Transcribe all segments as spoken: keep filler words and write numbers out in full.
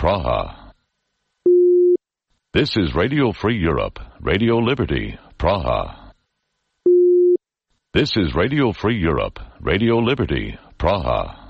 Praha. This is Radio Free Europe, Radio Liberty, Praha. This is Radio Free Europe, Radio Liberty, Praha.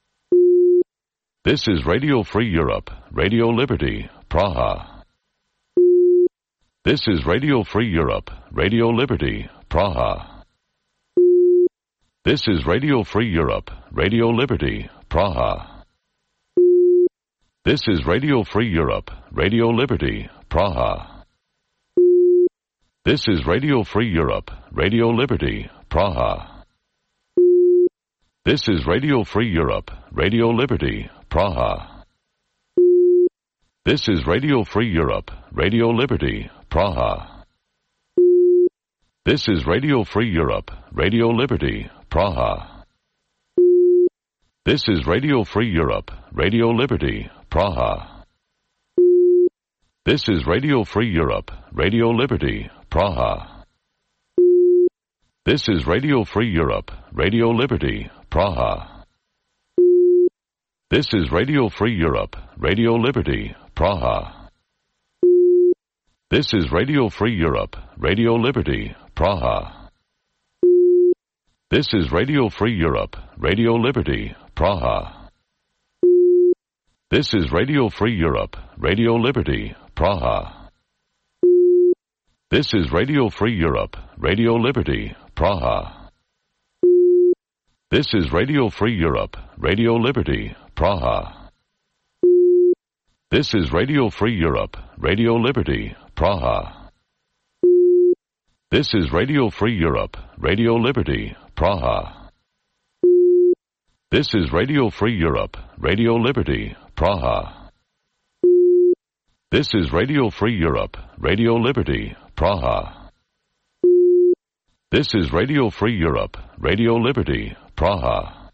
This is Radio Free Europe, Radio Liberty, Praha. This is Radio Free Europe, Radio Liberty, Praha. This is Radio Free Europe, Radio Liberty, Praha. This is Radio Free Europe, Radio Liberty, Praha. This is Radio Free Europe, Radio Liberty, Praha. This is Radio Free Europe, Radio Liberty, Praha. This is Radio Free Europe, Radio Liberty, Praha. This is Radio Free Europe, Radio Liberty, Praha. This is Radio Free Europe, Radio Liberty, Praha. This is Radio Free Europe, Radio Liberty, Praha. This is Radio Free Europe, Radio Liberty, Praha. This is Radio Free Europe, Radio Liberty, Praha. This is Radio Free Europe, Radio Liberty, Praha. This is Radio Free Europe, Radio Liberty, Praha. This is Radio Free Europe, Radio Liberty, Praha. This is Radio Free Europe, Radio Liberty, Praha. This is Radio Free Europe, Radio Liberty, Praha. This is Radio Free Europe, Radio Liberty, Praha. This is Radio Free Europe, Radio Liberty, Praha. This is Radio Free Europe, Radio Liberty, Praha. This is Radio Free Europe, Radio Liberty, Praha. This is Radio Free Europe, Radio Liberty, Praha.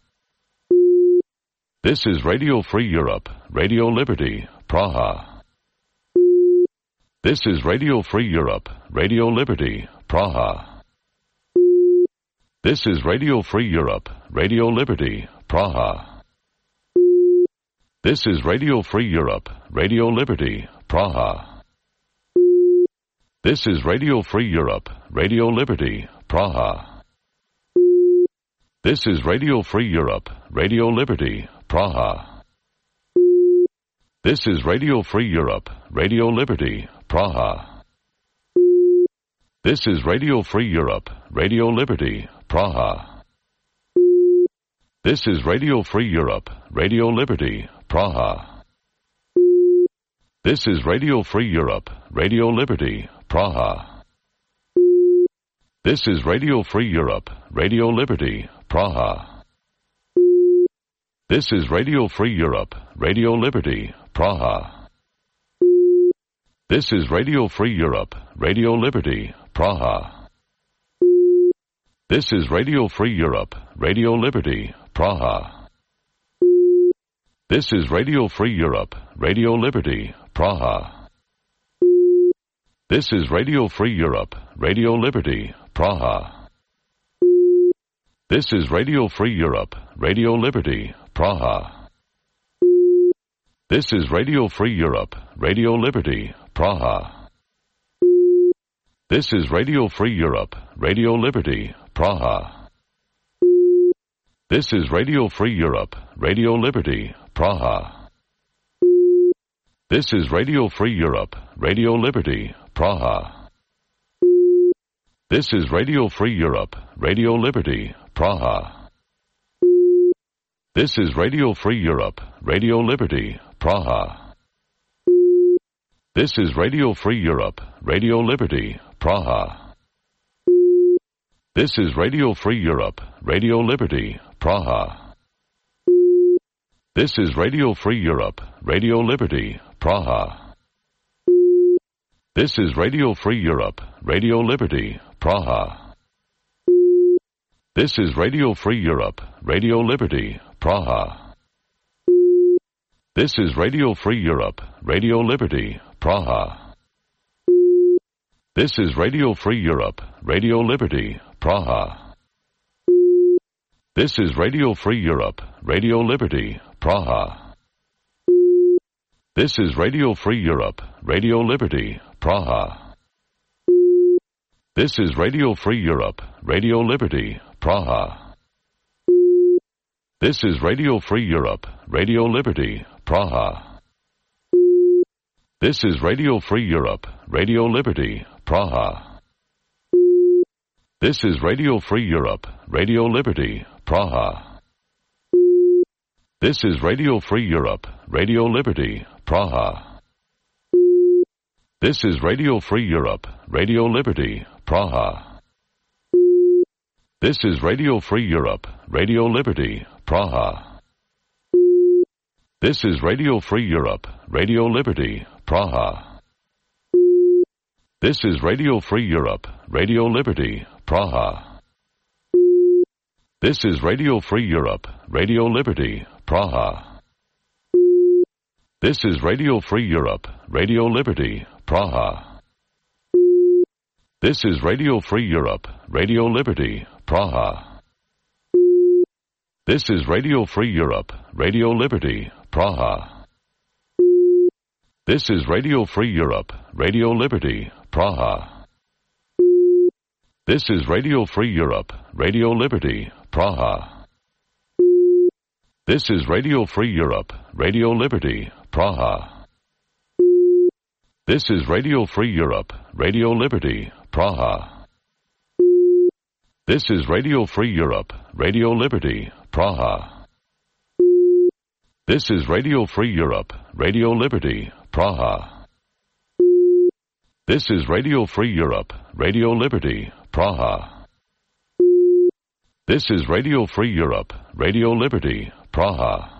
This is Radio Free Europe, Radio Liberty, Praha. This is Radio Free Europe, Radio Liberty, Praha. This is Radio Free Europe, Radio Liberty, Praha. This is Radio Free Europe, Radio Liberty, Praha. This is Radio Free Europe, Radio Liberty, Praha. This is Radio Free Europe, Radio Liberty, Praha. This is Radio Free Europe, Radio Liberty, Praha. This is Radio Free Europe, Radio Liberty, Praha. This is Radio Free Europe, Radio Liberty, Praha. This is Radio Free Europe, Radio Liberty, Praha. This is Radio Free Europe, Radio Liberty, Praha. This is Radio Free Europe, Radio Liberty, Praha. This is Radio Free Europe, Radio Liberty, Praha. This is Radio Free Europe, Radio Liberty, Praha. This is Radio Free Europe, Radio Liberty, Praha. This is Radio Free Europe, Radio Liberty, Praha. This is Radio Free Europe, Radio Liberty, Praha. This is Radio Free Europe, Radio Liberty, Praha. This is Radio Free Europe, Radio Liberty, Praha. This is Radio Free Europe, Radio Liberty, Praha. This is Radio Free Europe, Radio Liberty, Praha. This is Radio Free Europe, Radio Liberty, Praha. This is Radio Free Europe, Radio Liberty, Praha. This is Radio Free Europe, Radio Liberty, Praha. This is Radio Free Europe, Radio Liberty, Praha. This is Radio Free Europe, Radio Liberty, Praha. This is Radio Free Europe, Radio Liberty, Praha. This is Radio Free Europe, Radio Liberty, Praha. This is Radio Free Europe, Radio Liberty, Praha. This is Radio Free Europe, Radio Liberty, Praha. This is Radio Free Europe, Radio Liberty, Praha. This is Radio Free Europe, Radio Liberty, Praha. This is Radio Free Europe, Radio Liberty, Praha. This is Radio Free Europe, Radio Liberty, Praha. This is Radio Free Europe, Radio Liberty, Praha. This is Radio Free Europe, Radio Liberty, Praha. This is Radio Free Europe, Radio Liberty, Praha. This is Radio Free Europe, Radio Liberty, Praha. This is Radio Free Europe, Radio Liberty, Praha. This is Radio Free Europe, Radio Liberty, Praha. This is Radio Free Europe, Radio Liberty, Praha. This is Radio Free Europe, Radio Liberty, Praha. This is Radio Free Europe, Radio Liberty, Praha. This is Radio Free Europe, Radio Liberty, Praha. This is Radio Free Europe, Radio Liberty, Praha. This is Radio Free Europe, Radio Liberty, Praha. This is Radio Free Europe, Radio Liberty, Praha. This is Radio Free Europe, Radio Liberty, Praha. This is Radio Free Europe, Radio Liberty, Praha. This is Radio Free Europe, Radio Liberty, Praha. This is Radio Free Europe, Radio Liberty, Praha. This is Radio Free Europe, Radio Liberty, Praha. This is Radio Free Europe, Radio Liberty, Praha.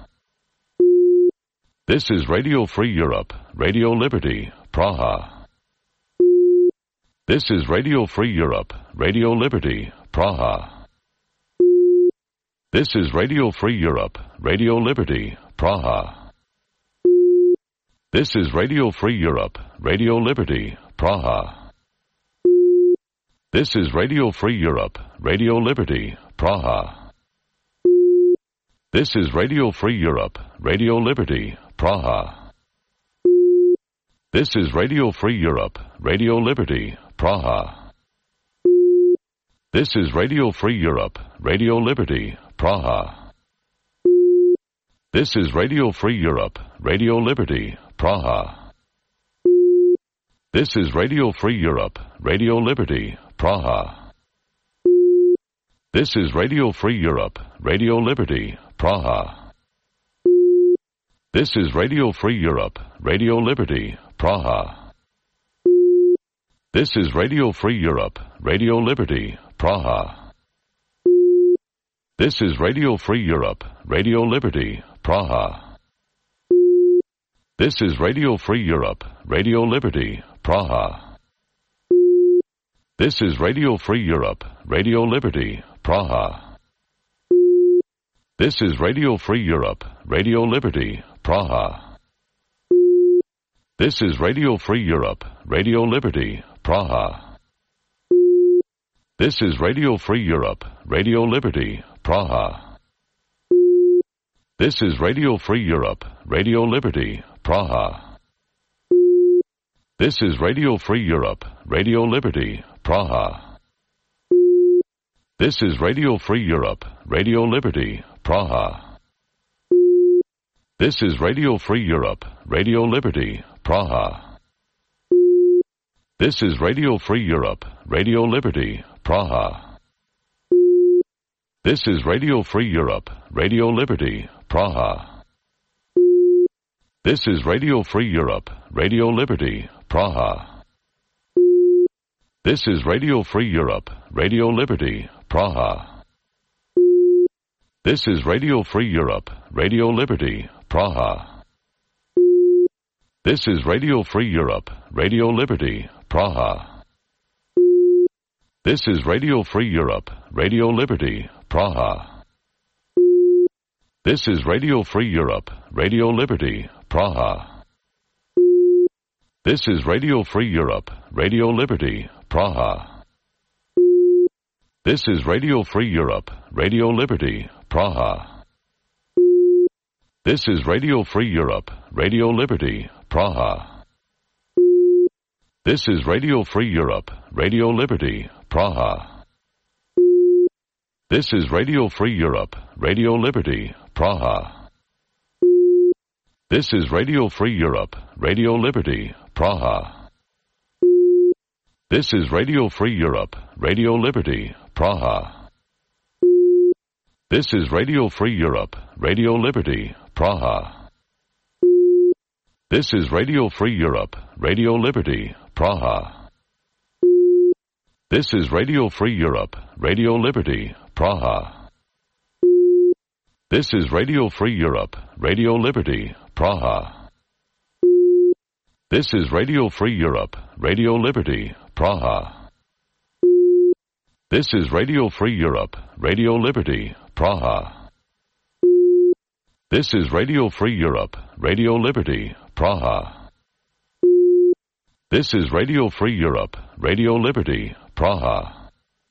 This is Radio Free Europe, Radio Liberty, Praha. This is Radio Free Europe, Radio Liberty, Praha. This is Radio Free Europe, Radio Liberty, Praha. This is Radio Free Europe, Radio Liberty, Praha. This is Radio Free Europe, Radio Liberty, Praha. This is Radio Free Europe, Radio Liberty, Praha. This is Radio Free Europe, Radio Liberty, Praha. This is Radio Free Europe, Radio Liberty, Praha. This is Radio Free Europe, Radio Liberty, Praha. This is Radio Free Europe, Radio Liberty, Praha. This is Radio Free Europe, Radio Liberty, Praha. This is Radio Free Europe, Radio Liberty, Praha. This is Radio Free Europe, Radio Liberty, Praha. This is Radio Free Europe, Radio Liberty, Praha. This is Radio Free Europe, Radio Liberty, Praha. This is Radio Free Europe, Radio Liberty, Praha. This is Radio Free Europe, Radio Liberty, Praha. This is Radio Free Europe, Radio Liberty, Praha. This is Radio Free Europe, Radio Liberty, Praha. This is Radio Free Europe, Radio Liberty, Praha. This is Radio Free Europe, Radio Liberty, Praha. This is Radio Free Europe, Radio Liberty, Praha. This is Radio Free Europe, Radio Liberty, Praha. This is Radio Free Europe, Radio Liberty, Praha. This is Radio Free Europe, Radio Liberty, Praha. This is Radio Free Europe, Radio Liberty, Praha. This is Radio Free Europe, Radio Liberty, Praha. This is Radio Free Europe, Radio Liberty, Praha. This is Radio Free Europe, Radio Liberty, Praha. This is Radio Free Europe, Radio Liberty, Praha. This is Radio Free Europe, Radio Liberty, Praha. This is Radio Free Europe, Radio Liberty, Praha. This is Radio Free Europe, Radio Liberty, Praha. This is Radio Free Europe, Radio Liberty, Praha. This is Radio Free Europe, Radio Liberty, Praha. This is Radio Free Europe, Radio Liberty, Praha. This is Radio Free Europe, Radio Liberty, Praha. This is Radio Free Europe, Radio Liberty, Praha. This is Radio Free Europe, Radio Liberty, Praha. This is Radio Free Europe, Radio Liberty, Praha. This is Radio Free Europe, Radio Liberty, Praha. This is Radio Free Europe, Radio Liberty, Praha. This is Radio Free Europe, Radio Liberty, Praha. This is Radio Free Europe, Radio Liberty, Praha. This is Radio Free Europe, Radio Liberty, Praha. This is Radio Free Europe, Radio Liberty, Praha.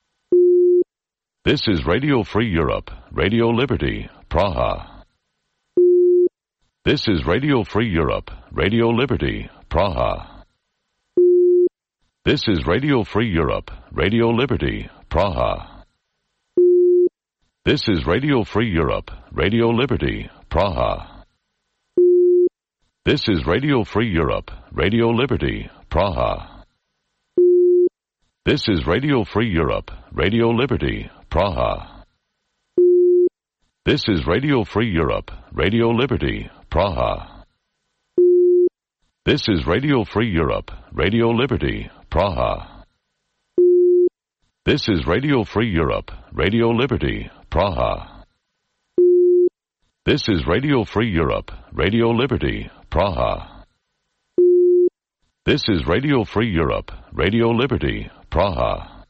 This is Radio Free Europe, Radio Liberty, Praha. This is Radio Free Europe, Radio Liberty, Praha. This is Radio Free Europe, Radio Liberty, Praha. This is Radio Free Europe, Radio Liberty, Praha. This is Radio Free Europe, Radio Liberty, Praha. This is Radio Free Europe, Radio Liberty, Praha. This is Radio Free Europe, Radio Liberty, Praha. This is Radio Free Europe, Radio Liberty, Praha. This is Radio Free Europe, Radio Liberty, Praha. This is Radio Free Europe, Radio Liberty, Praha. This is Radio Free Europe, Radio Liberty, Praha.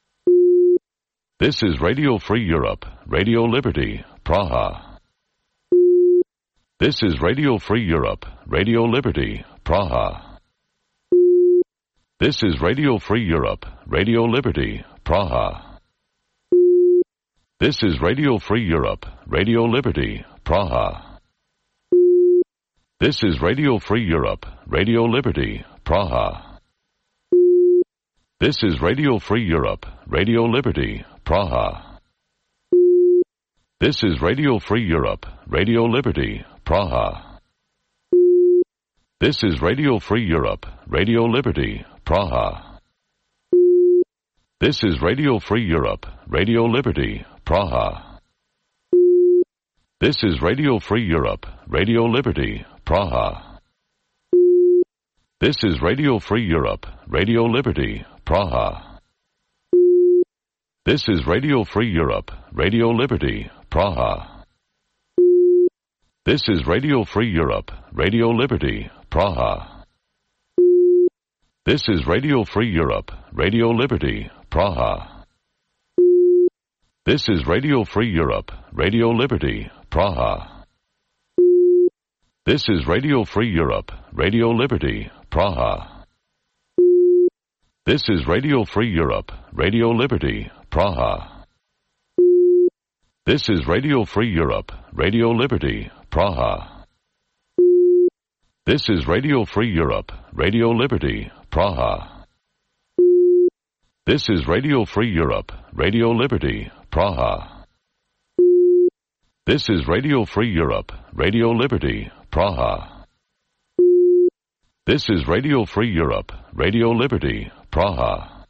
This is Radio Free Europe, Radio Liberty, Praha. This is Radio Free Europe, Radio Liberty, Praha. This is Radio Free Europe, Radio Liberty, Praha. This is Radio Free Europe, Radio Liberty, Praha. This is Radio Free Europe, Radio Liberty, Praha. This is Radio Free Europe, Radio Liberty, Praha. This is Radio Free Europe, Radio Liberty, Praha. This is Radio Free Europe, Radio Liberty, Praha. This is Radio Free Europe, Radio Liberty, Praha. This is Radio Free Europe, Radio Liberty, Praha. This is Radio Free Europe, Radio Liberty, Praha. This is Radio Free Europe, Radio Liberty, Praha. This is Radio Free Europe, Radio Liberty, Praha. This is Radio Free Europe, Radio Liberty, Praha. This is Radio Free Europe, Radio Liberty, Praha. This is Radio Free Europe, Radio Liberty, Praha. This is Radio Free Europe, Radio Liberty, Praha. This is Radio Free Europe, Radio Liberty, Praha. This is Radio Free Europe, Radio Liberty, Praha. This is Radio Free Europe, Radio Liberty, Praha. This is Radio Free Europe, Radio Liberty, Praha. This is Radio Free Europe, Radio Liberty, Praha.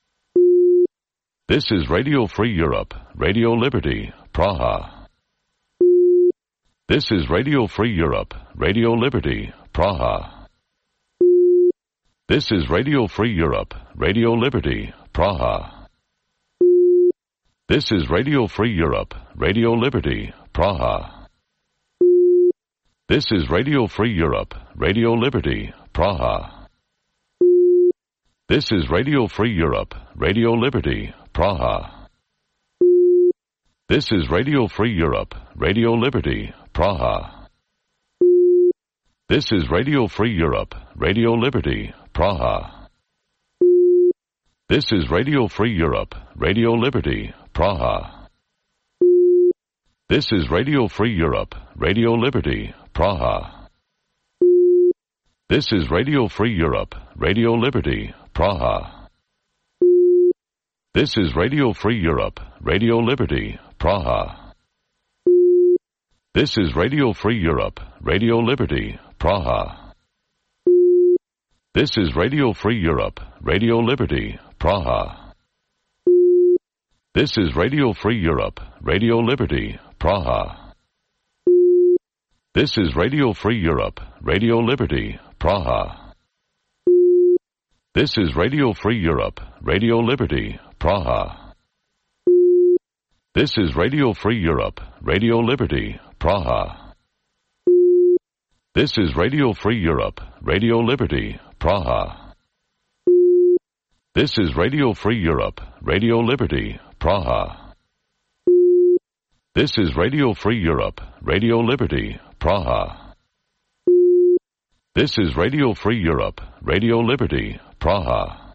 This is Radio Free Europe, Radio Liberty, Praha. This is Radio Free Europe, Radio Liberty, Praha. This is Radio Free Europe, Radio Liberty, Praha. This is Radio Free Europe, Radio Liberty, Praha. This is Radio Free Europe, Radio Liberty, Praha. This is Radio Free Europe, Radio Liberty, Praha. This is Radio Free Europe, Radio Liberty, Praha. This is Radio Free Europe, Radio Liberty, Praha. This is Radio Free Europe, Radio Liberty, Praha. This is Radio Free Europe, Radio Liberty, Praha. This is Radio Free Europe, Radio Liberty, Praha. This is Radio Free Europe, Radio Liberty, Praha. This is Radio Free Europe, Radio Liberty, Praha. This is Radio Free Europe, Radio Liberty, Praha. This is Radio Free Europe, Radio Liberty, Praha. This is Radio Free Europe, Radio Liberty, Praha. This is Radio Free Europe, Radio Liberty, Praha. This is Radio Free Europe, Radio Liberty, Praha. This is Radio Free Europe, Radio Liberty, Praha. This is Radio Free Europe, Radio Liberty, Praha. This is Radio Free Europe, Radio Liberty, Praha. This is Radio Free Europe, Radio Liberty, Praha.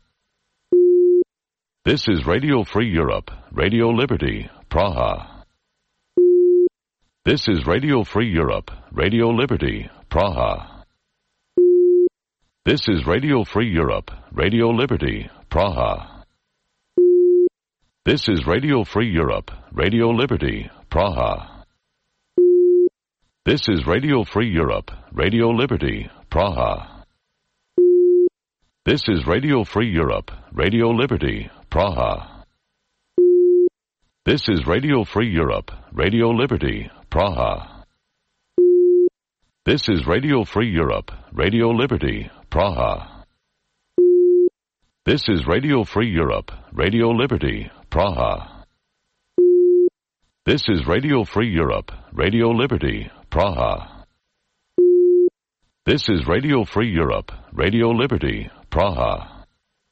This is Radio Free Europe, Radio Liberty, Praha. This is Radio Free Europe, Radio Liberty, Praha. This is Radio Free Europe, Radio Liberty, Praha. This is Radio Free Europe, Radio Liberty, Praha. This is Radio Free Europe, Radio Liberty, Praha. This is Radio Free Europe, Radio Liberty, Praha. This is Radio Free Europe, Radio Liberty, Praha. This is Radio Free Europe, Radio Liberty, Praha. This is Radio Free Europe, Radio Liberty, Praha. This is Radio Free Europe, Radio Liberty, Praha. This is Radio Free Europe, Radio Liberty, Praha.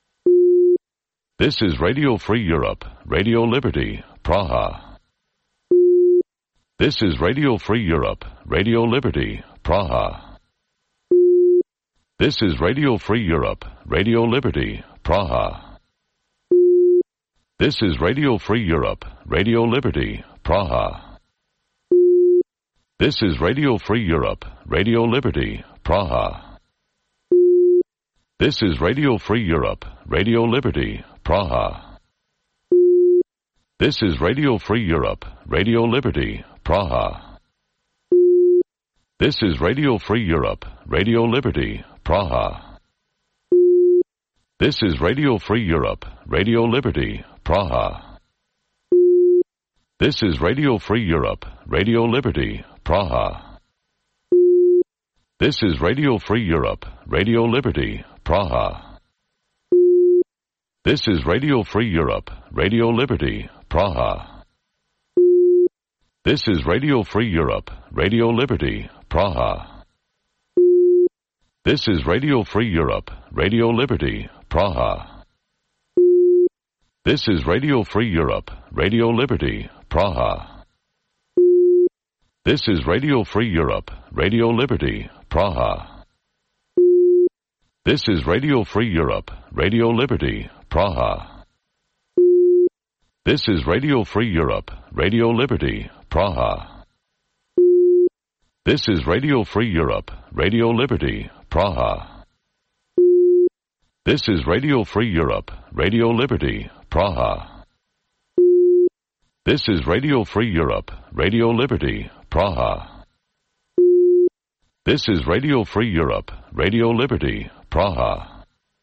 This is Radio Free Europe, Radio Liberty, Praha. This is Radio Free Europe, Radio Liberty, Praha. This is Radio Free Europe, Radio Liberty, Praha. This is Radio Free Europe, Radio Liberty, Praha. This is Radio Free Europe, Radio Liberty, Praha. This is Radio Free Europe, Radio Liberty, Praha. This is Radio Free Europe, Radio Liberty, Praha. This is Radio Free Europe, Radio Liberty, Praha. This is Radio Free Europe, Radio Liberty, Praha. This is Radio Free Europe, Radio Liberty, Praha. This is Radio Free Europe, Radio Liberty, Praha. This is Radio Free Europe, Radio Liberty, Praha. This is Radio Free Europe, Radio Liberty, Praha. This is Radio Free Europe, Radio Liberty, Praha. This is Radio Free Europe, Radio Liberty, Praha. This is Radio Free Europe, Radio Liberty, Praha. This is Radio Free Europe, Radio Liberty, Praha. This is Radio Free Europe, Radio Liberty, Praha. This is Radio Free Europe, Radio Liberty, Praha. This is Radio Free Europe, Radio Liberty, Praha. This is Radio Free Europe, Radio Liberty, Praha. This is Radio Free Europe, Radio Liberty, Praha.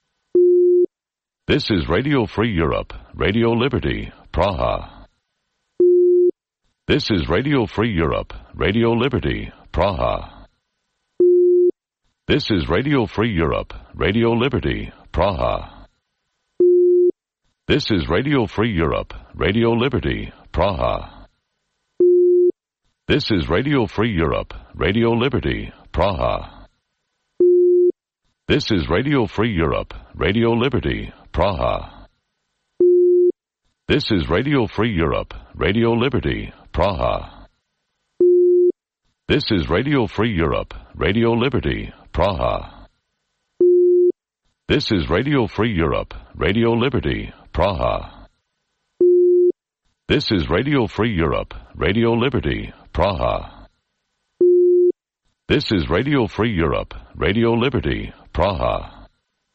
This is Radio Free Europe, Radio Liberty, Praha. This is Radio Free Europe, Radio Liberty, Praha. This is Radio Free Europe, Radio Liberty, Praha. This is Radio Free Europe, Radio Liberty, Praha. This is Radio Free Europe, Radio Liberty, Praha. This is Radio Free Europe, Radio Liberty, Praha. This is Radio Free Europe, Radio Liberty, Praha. This is Radio Free Europe, Radio Liberty, Praha. This is Radio Free Europe, Radio Liberty, Praha. This is Radio Free Europe, Radio Liberty, Praha. This is Radio Free Europe, Radio Liberty, Praha.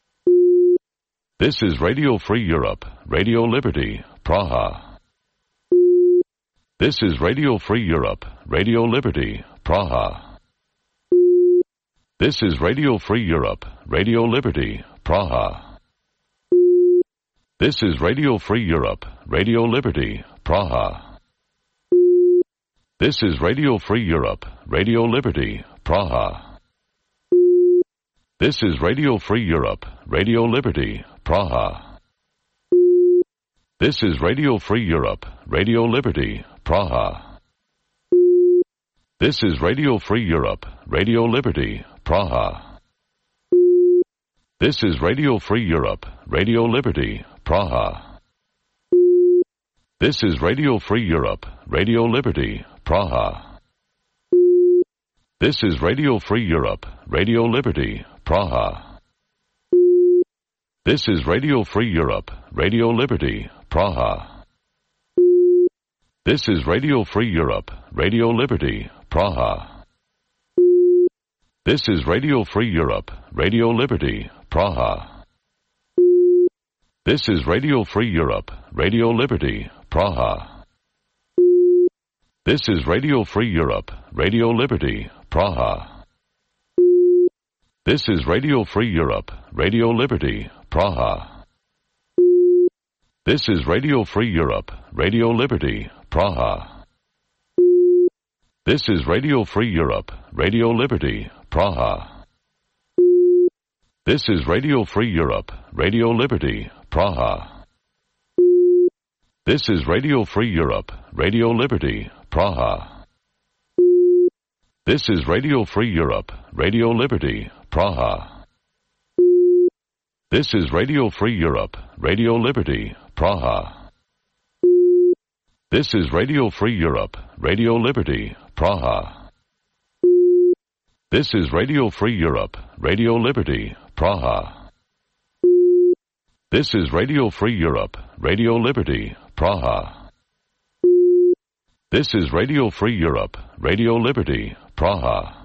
This is Radio Free Europe, Radio Liberty, Praha. This is Radio Free Europe, Radio Liberty, Praha. This is Radio Free Europe, Radio Liberty, Praha. This is Radio Free Europe, Radio Liberty, Praha. This is Radio Free Europe, Radio Liberty, Praha. This is Radio Free Europe, Radio Liberty, Praha. This is Radio Free Europe, Radio Liberty, Praha. This is Radio Free Europe, Radio Liberty, Praha. This is Radio Free Europe, Radio Liberty, Praha. This is Radio Free Europe, Radio Liberty, Praha. This is Radio Free Europe, Radio Liberty, Praha. This is Radio Free Europe, Radio Liberty, Praha. This is Radio Free Europe, Radio Liberty, Praha. This is Radio Free Europe, Radio Liberty, Praha. This is Radio Free Europe, Radio Liberty, Praha. This is Radio Free Europe, Radio Liberty, Praha. This is Radio Free Europe, Radio Liberty, Praha. This is Radio Free Europe, Radio Liberty, Praha. This is Radio Free Europe, Radio Liberty, Praha. This is Radio Free Europe, Radio Liberty, Praha. This is Radio Free Europe, Radio Liberty, Praha. This is Radio Free Europe, Radio Liberty, Praha. This is Radio Free Europe, Radio Liberty, Praha. This is Radio Free Europe, Radio Liberty, Praha. This is Radio Free Europe, Radio Liberty, Praha. This is Radio Free Europe, Radio Liberty, Praha. This is Radio Free Europe, Radio Liberty, Praha.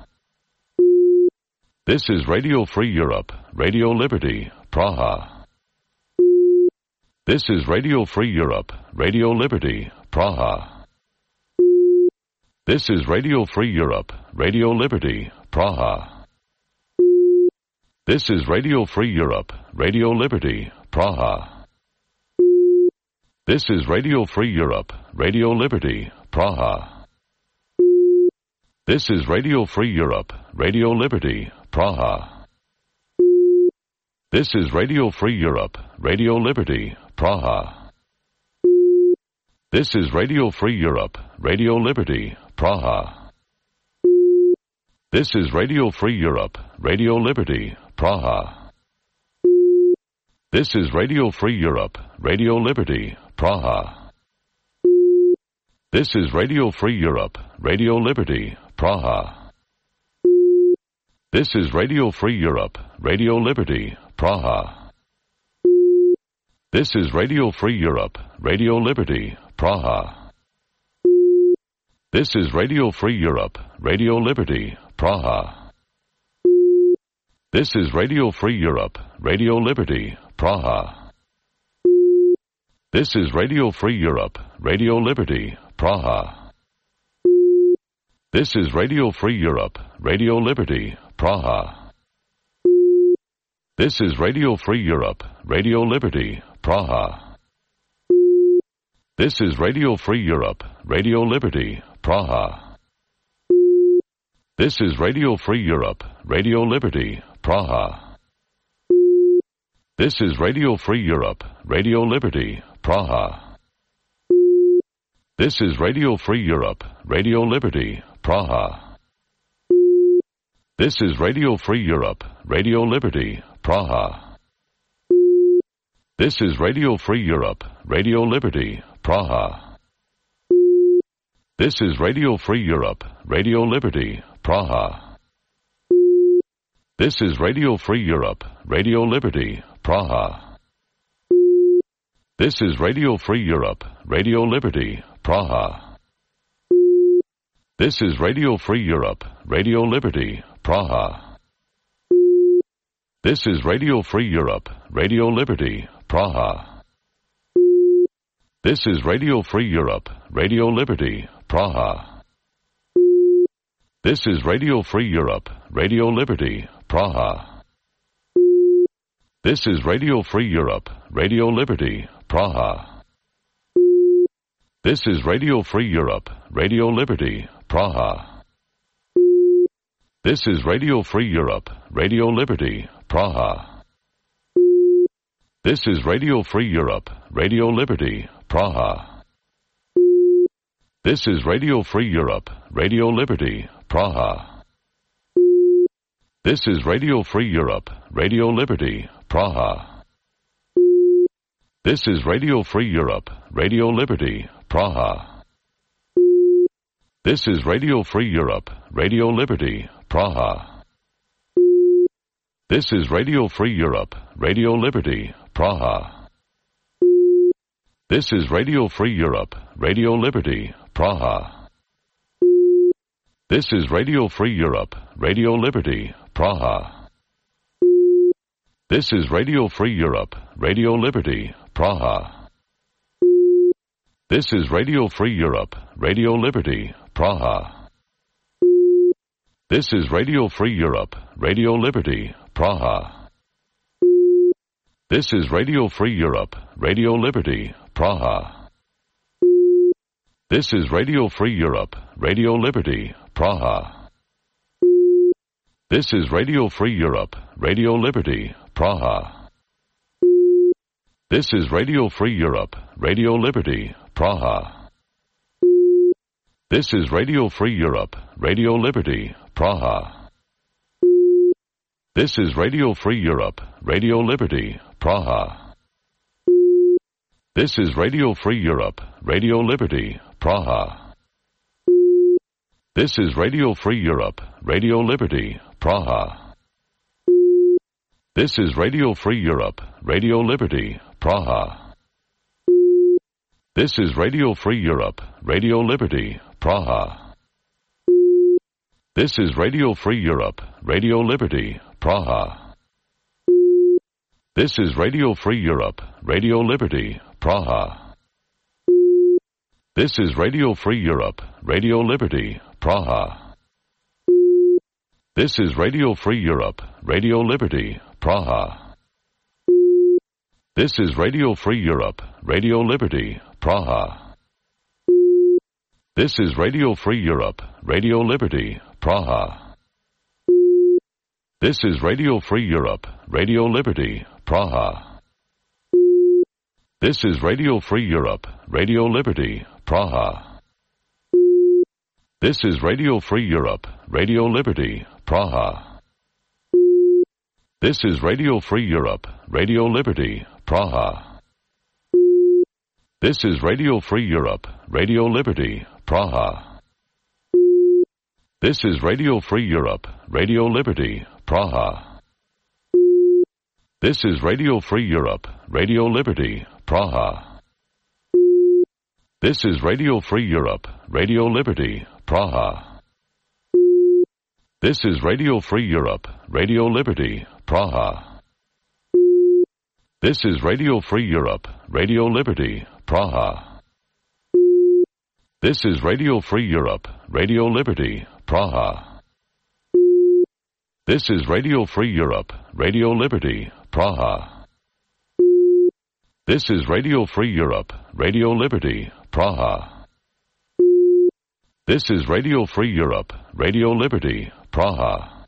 This is Radio Free Europe, Radio Liberty, Praha. This is Radio Free Europe, Radio Liberty, Praha. This is Radio Free Europe, Radio Liberty, Praha. This is Radio Free Europe, Radio Liberty, Praha. This is Radio Free Europe, Radio Liberty, Praha. This is Radio Free Europe, Radio Liberty, Praha. This is Radio Free Europe, Radio Liberty, Praha. This is Radio Free Europe, Radio Liberty, Praha. This is Radio Free Europe, Radio Liberty, Praha. This is Radio Free Europe, Radio Liberty, Praha. This is Radio Free Europe, Radio Liberty, Praha. This is Radio Free Europe, Radio Liberty, Praha. This is Radio Free Europe, Radio Liberty, Praha. This is Radio Free Europe, Radio Liberty, Praha. This is Radio Free Europe, Radio Liberty, Praha. This is Radio Free Europe, Radio Liberty, Praha. This is Radio Free Europe, Radio Liberty, Praha. This is Radio Free Europe, Radio Liberty, Praha. This is Radio Free Europe, Radio Liberty, Praha. This is Radio Free Europe, Radio Liberty, Praha. This is Radio Free Europe, Radio Liberty, Praha. This is Radio Free Europe, Radio Liberty, Praha. This is Radio Free Europe, Radio Liberty, Praha. This is Radio Free Europe, Radio Liberty, Praha. This is Radio Free Europe, Radio Liberty, Praha. This is Radio Free Europe, Radio Liberty, Praha. This is Radio Free Europe, Radio Liberty, Praha. This is Radio Free Europe, Radio Liberty, Praha. This is Radio Free Europe, Radio Liberty, Praha. This is Radio Free Europe, Radio Liberty, Praha. This is Radio Free Europe, Radio Liberty, Praha. This is Radio Free Europe, Radio Liberty, Praha. This is Radio Free Europe, Radio Liberty, Praha. This is Radio Free Europe, Radio Liberty, Praha. This is Radio Free Europe, Radio Liberty, Praha. This is Radio Free Europe, Radio Liberty, Praha. This is Radio Free Europe, Radio Liberty, Praha. This is Radio Free Europe, Radio Liberty, Praha. This is Radio Free Europe, Radio Liberty, Praha. This is Radio Free Europe, Radio Liberty, Praha. This is Radio Free Europe, Radio Liberty, Praha. This is Radio Free Europe, Radio Liberty, Praha. This is Radio Free Europe, Radio Liberty, Praha. This is Radio Free Europe, Radio Liberty, Praha. This is Radio Free Europe, Radio Liberty, Praha. This is Radio Free Europe, Radio Liberty, Praha. This is Radio Free Europe, Radio Liberty, Praha. This is Radio Free Europe, Radio Liberty, Praha. This is Radio Free Europe, Radio Liberty, Praha. This is Radio Free Europe, Radio Liberty, Praha. This is Radio Free Europe, Radio Liberty, Praha. This is Radio Free Europe, Radio Liberty, Praha. This is Radio Free Europe, Radio Liberty, Praha. This is Radio Free Europe, Radio Liberty, Praha. This is Radio Free Europe, Radio Liberty, Praha. This is Radio Free Europe, Radio Liberty, Praha. This is Radio Free Europe, Radio Liberty, Praha. This is Radio Free Europe, Radio Liberty, Praha. This is Radio Free Europe, Radio Liberty, Praha. This is Radio Free Europe, Radio Liberty, Praha. This is Radio Free Europe, Radio Liberty, Praha. This is Radio Free Europe, Radio Liberty, Praha. This is Radio Free Europe, Radio Liberty, Praha. This is Radio Free Europe, Radio Liberty, Praha. This is Radio Free Europe, Radio Liberty, Praha. This is Radio Free Europe, Radio Liberty, Praha. This is Radio Free Europe, Radio Liberty, Praha. This is Radio Free Europe, Radio Liberty, Praha. This is Radio Free Europe, Radio Liberty, Praha. This is Radio Free Europe, Radio Liberty, Praha. This is Radio Free Europe, Radio Liberty, Praha. This is Radio Free Europe, Radio Liberty, Praha. This is Radio Free Europe, Radio Liberty, Praha. This is Radio Free Europe, Radio Liberty, Praha. This is Radio Free Europe, Radio Liberty, Praha.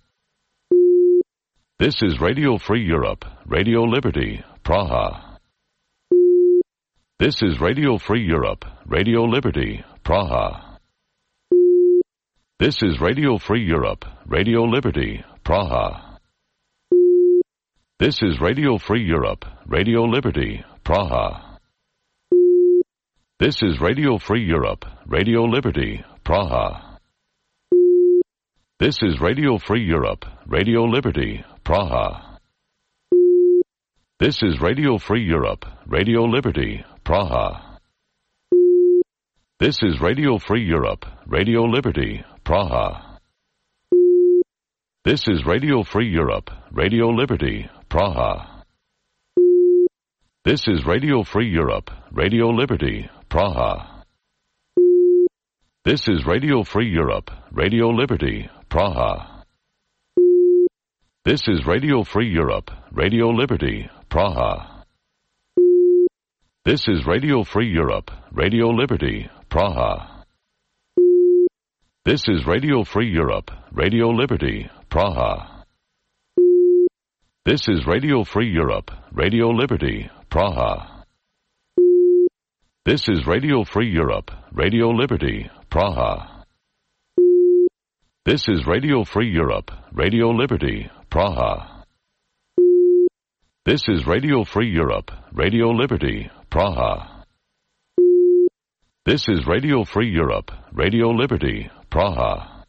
This is Radio Free Europe, Radio Liberty, Praha. This is Radio Free Europe, Radio Liberty, Praha. This is Radio Free Europe, Radio Liberty, Praha. This is Radio Free Europe, Radio Liberty, Praha. This is Radio Free Europe, Radio Liberty, Praha. This is Radio Free Europe, Radio Liberty, Praha. This is Radio Free Europe, Radio Liberty, Praha. This is Radio Free Europe, Radio Liberty, Praha. This is Radio Free Europe, Radio Liberty, Praha. This is Radio Free Europe, Radio Liberty, Praha. This is Radio Free Europe, Radio Liberty, Praha. This is Radio Free Europe, Radio Liberty, Praha. This is Radio Free Europe, Radio Liberty, Praha. This is Radio Free Europe, Radio Liberty, Praha. This is Radio Free Europe, Radio Liberty, Praha. This is Radio Free Europe, Radio Liberty, Praha. This is Radio Free Europe, Radio Liberty, Praha. This is Radio Free Europe, Radio Liberty, Praha. This is Radio Free Europe, Radio Liberty, Praha.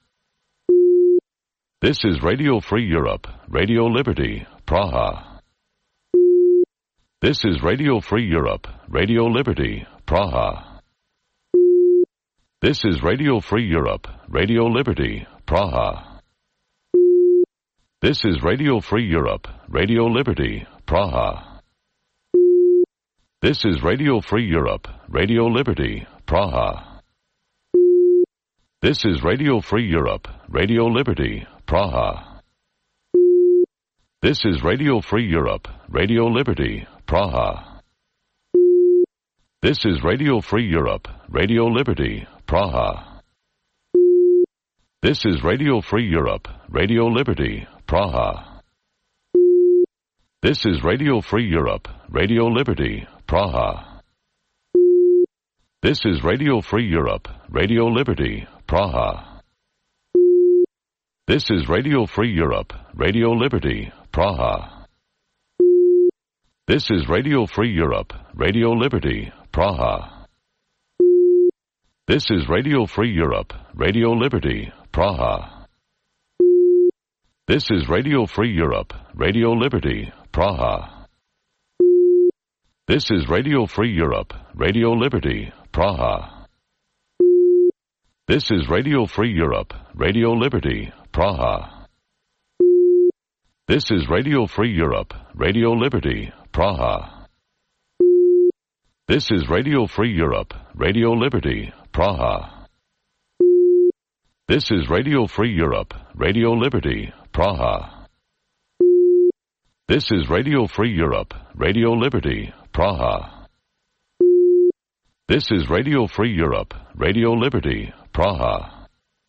This is Radio Free Europe, Radio Liberty, Praha. This is Radio Free Europe, Radio Liberty, Praha. This is Radio Free Europe, Radio Liberty, Praha. This is Radio Free Europe, Radio Liberty, Praha. This is Radio Free Europe, Radio Liberty, Praha. This is Radio Free Europe, Radio Liberty, Praha. This is Radio Free Europe, Radio Liberty, Praha. This is Radio Free Europe, Radio Liberty, Praha. This is Radio Free Europe, Radio Liberty, Praha. This is Radio Free Europe, Radio Liberty, Praha. This is Radio Free Europe, Radio Liberty, Praha. This is Radio Free Europe, Radio Liberty, Praha. This is Radio Free Europe, Radio Liberty, Praha. This is Radio Free Europe, Radio Liberty, Praha. This is Radio Free Europe, Radio Liberty, Praha. This is Radio Free Europe, Radio Liberty, Praha. This is Radio Free Europe, Radio Liberty, Praha. This is Radio Free Europe, Radio Liberty, Praha. This is Radio Free Europe, Radio Liberty, Praha. This is Radio Free Europe, Radio Liberty, Praha. This is Radio Free Europe, Radio Liberty, Praha. This is Radio Free Europe, Radio Liberty, Praha.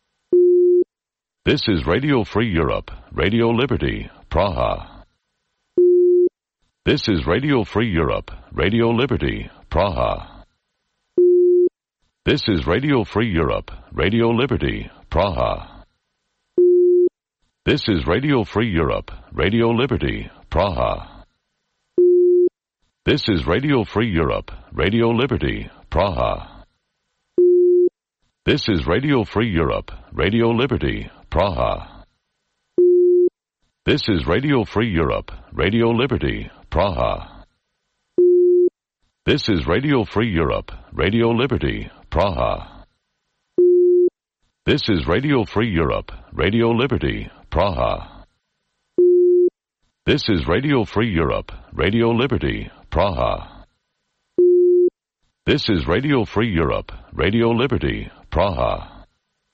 This is Radio Free Europe, Radio Liberty, Praha. This is Radio Free Europe, Radio Liberty, Praha. This is Radio Free Europe, Radio Liberty, Praha. This is Radio Free Europe, Radio Liberty, Praha. This is Radio Free Europe, Radio Liberty, Praha. This is Radio Free Europe, Radio Liberty, Praha. This is Radio Free Europe, Radio Liberty, Praha. This is Radio Free Europe, Radio Liberty, Praha. This is Radio Free Europe, Radio Liberty, Praha. This is Radio Free Europe, Radio Liberty, Praha. This is Radio Free Europe, Radio Liberty, Praha.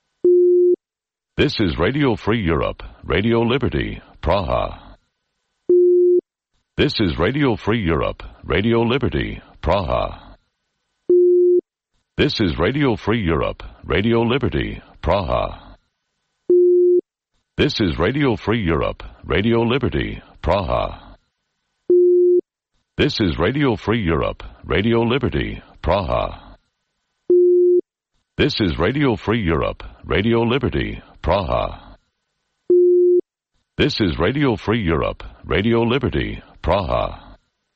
This is Radio Free Europe, Radio Liberty, Praha. This is Radio Free Europe, Radio Liberty, Praha. This is Radio Free Europe, Radio Liberty, Praha. This is Radio Free Europe, Radio Liberty, Praha. This is Radio Free Europe, Radio Liberty, Praha. This is Radio Free Europe, Radio Liberty, Praha. This is Radio Free Europe, Radio Liberty, Praha.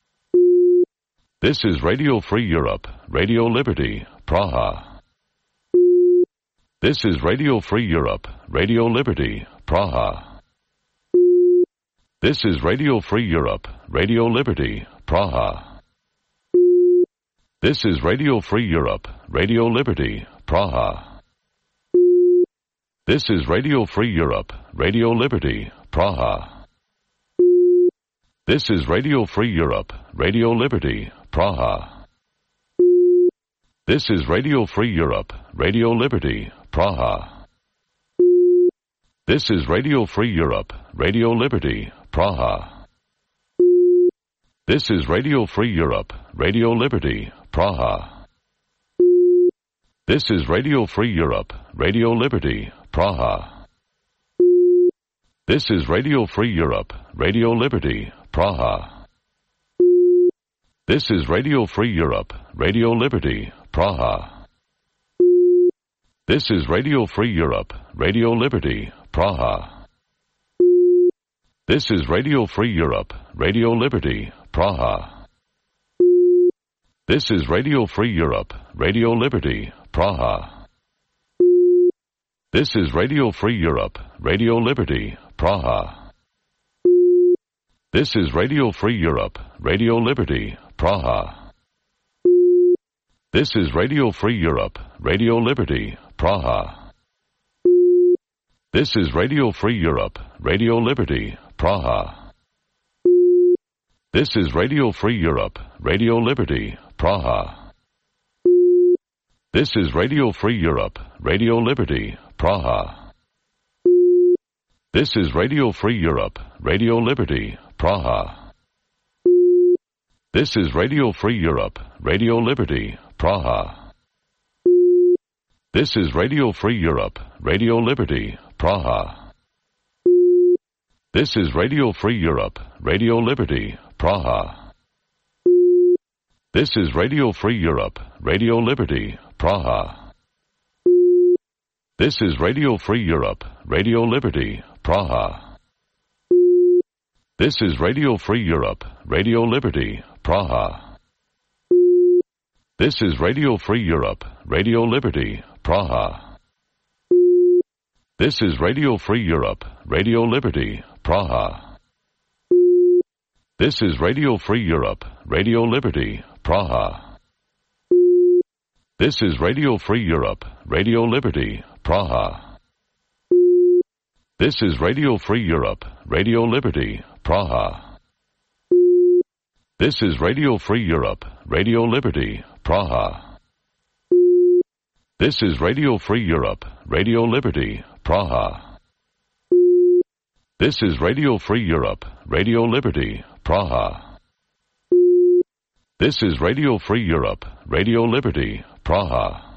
This is Radio Free Europe, Radio Liberty, Praha. This is Radio Free Europe, Radio Liberty, Praha. This is Radio Free Europe, Radio Liberty, Praha. This is Radio Free Europe, Radio Liberty, Praha. This is Radio Free Europe, Radio Liberty, Praha. This is Radio Free Europe, Radio Liberty, Praha. This is Radio Free Europe, Radio Liberty, Praha. This is Radio Free Europe, Radio Liberty, Praha. This is Radio Free Europe, Radio Liberty, Praha. This is Radio Free Europe, Radio Liberty, Praha. This is Radio Free Europe, Radio Liberty, Praha. This is Radio Free Europe, Radio Liberty, Praha. This is Radio Free Europe, Radio Liberty, Praha. This is Radio Free Europe, Radio Liberty, Praha. This is Radio Free Europe, Radio Liberty, Praha. This is Radio Free Europe, Radio Liberty, Praha. This is Radio Free Europe, Radio Liberty, Praha. This is Radio Free Europe, Radio Liberty, Praha. This is Radio Free Europe, Radio Liberty, Praha. This is Radio Free Europe, Radio Liberty, Praha. This is Radio Free Europe, Radio Liberty, Praha. This is Radio Free Europe, Radio Liberty, Praha. This is Radio Free Europe, Radio Liberty, Praha. This is Radio Free Europe, Radio Liberty, Praha. This is Radio Free Europe, Radio Liberty, Praha. This is Radio Free Europe, Radio Liberty, Praha. This is Radio Free Europe, Radio Liberty, Praha. This is Radio Free Europe, Radio Liberty, Praha. This is Radio Free Europe, Radio Liberty, Praha. This is Radio Free Europe, Radio Liberty, Praha. This is Radio Free Europe, Radio Liberty, Praha. This is Radio Free Europe, Radio Liberty, Praha. This is Radio Free Europe, Radio Liberty, Praha. This is Radio Free Europe, Radio Liberty, Praha. This is Radio Free Europe, Radio Liberty, Praha. This is Radio Free Europe, Radio Liberty, Praha. This is Radio Free Europe, Radio Liberty, Praha.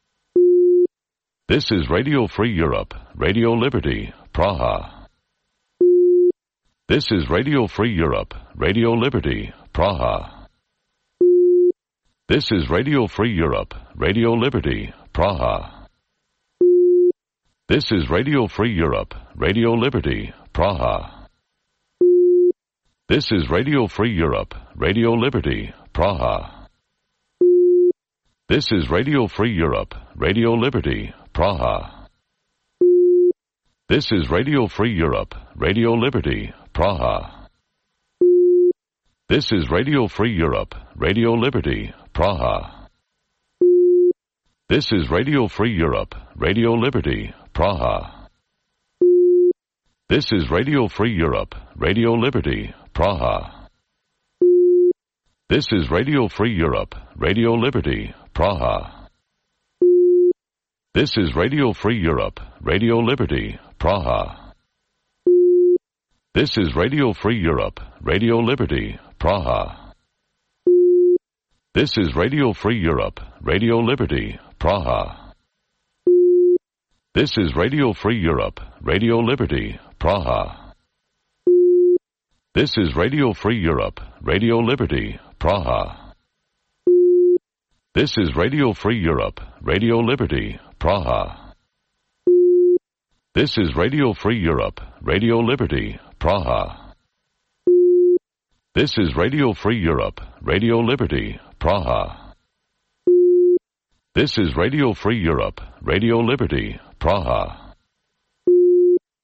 This is Radio Free Europe, Radio Liberty, Praha. This is Radio Free Europe, Radio Liberty, Praha. This is Radio Free Europe, Radio Liberty, Praha. This is Radio Free Europe, Radio Liberty, Praha. This is Radio Free Europe, Radio Liberty, Praha. This is Radio Free Europe, Radio Liberty, Praha. This is Radio Free Europe, Radio Liberty, Praha. This is Radio Free Europe, Radio Liberty, Praha. This is Radio Free Europe, Radio Liberty, Praha. This is Radio Free Europe, Radio Liberty, Praha. This is Radio Free Europe, Radio Liberty, Praha. This is Radio Free Europe, Radio Liberty, Praha. This is Radio Free Europe, Radio Liberty, Praha. This is Radio Free Europe, Radio Liberty, Praha. This is Radio Free Europe, Radio Liberty, Praha. This is Radio Free Europe, Radio Liberty, Praha. This is Radio Free Europe, Radio Liberty, Praha. This is Radio Free Europe, Radio Liberty, Praha. This is Radio Free Europe, Radio Liberty, Praha. This is Radio Free Europe, Radio Liberty, Praha.